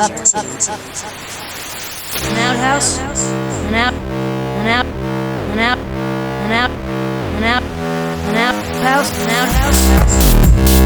up to. An outhouse, an out, an out, an out, an out, an out, an outhouse, an outhouse.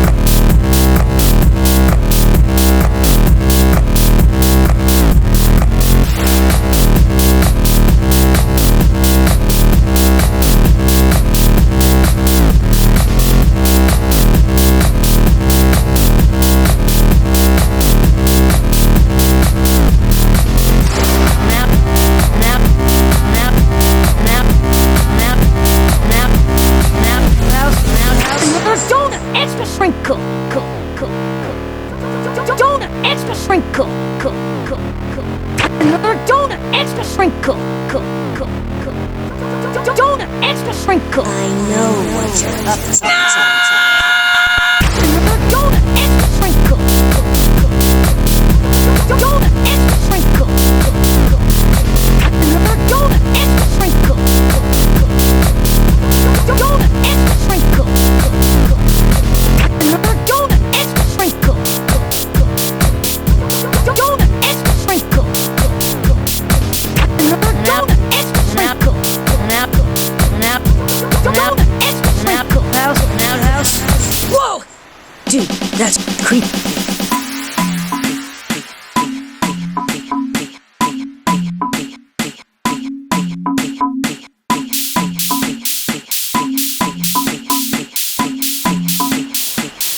Sprinkle, donut, extra sprinkle, another donut, extra sprinkle, donut, extra sprinkle. I know what you're up to. Another donut, extra sprinkle, donut, extra sprinkle, another donut, extra sprinkle, donut, extra sprinkle. Another donut, extra sprinkle. Donut, extra sprinkle. Another donut, extra sprinkle. Donut, extra sprinkle. An outhouse. Whoa! Dude, that's creepy.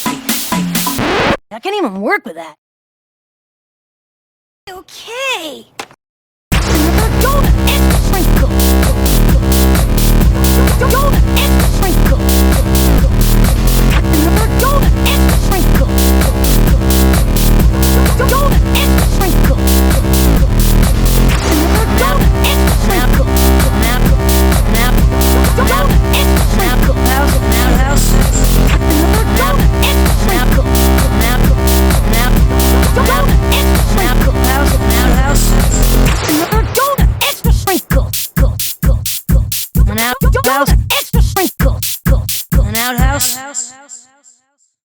I can't even work with that. Okay.